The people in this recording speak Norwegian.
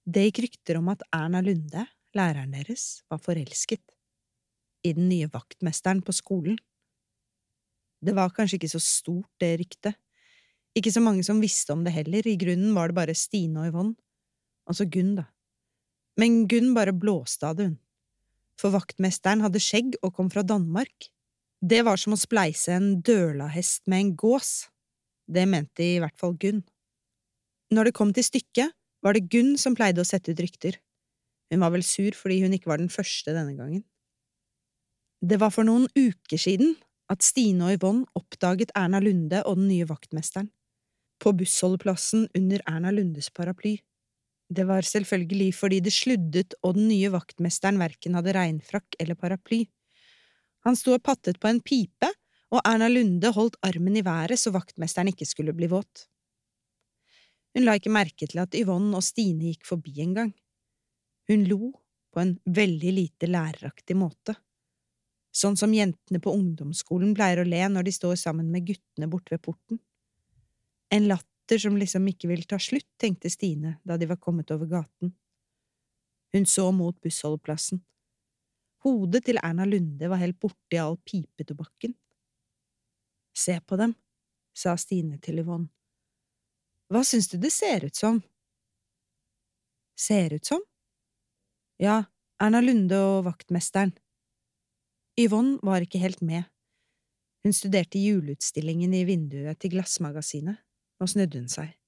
Det gikk rykter om at Erna Lunde, læreren deres, var forelsket i den nye vaktmesteren på skolen. Det var kanskje ikke så stort, det ryktet. Ikke så mange som visste om det heller, i grunnen var det bare Stine og Yvonne. Altså Gunn, da. Men Gunn bare blåste av det, hun. For vaktmesteren hadde skjegg og kom fra Danmark. Det var som å spleise en dørlahest med en gås. Det mente i hvert fall Gunn. Når det kom til stykket, var det Gunn som pleide å sette ut rykter. Hun var vel sur fordi hun ikke var den første denne gangen. Det var for noen uker siden at Stine og Yvonne oppdaget Erna Lunde og den nye vaktmesteren. På bussholdeplassen under Erna Lundes paraply. Det var selvfølgelig fordi det sluddet og den nye vaktmesteren hverken hadde regnfrakk eller paraply. Han sto og pattet på en pipe, og Erna Lunde holdt armen i været så vaktmesteren ikke skulle bli våt. Hun la ikke merke til at Yvonne og Stine gikk forbi en gang. Hun lo på en veldig lite læreraktig måte. Sånn som jentene på ungdomsskolen pleier å le når de står sammen med guttene bort ved porten. En latter som liksom ikke vil ta slutt, tenkte Stine da de var kommet over gaten. Hun så mot bussholdeplassen. Hodet til Erna Lunde var helt borte i all pipetobakken. Se på dem, sa Stine til Yvonne. Hva syns du det ser ut som? Ser ut som? Ja, Erna Lunde og vaktmesteren. Yvonne var ikke helt med. Hun studerte juleutstillingen i vinduet til glassmagasinet. Nå snudde hun seg.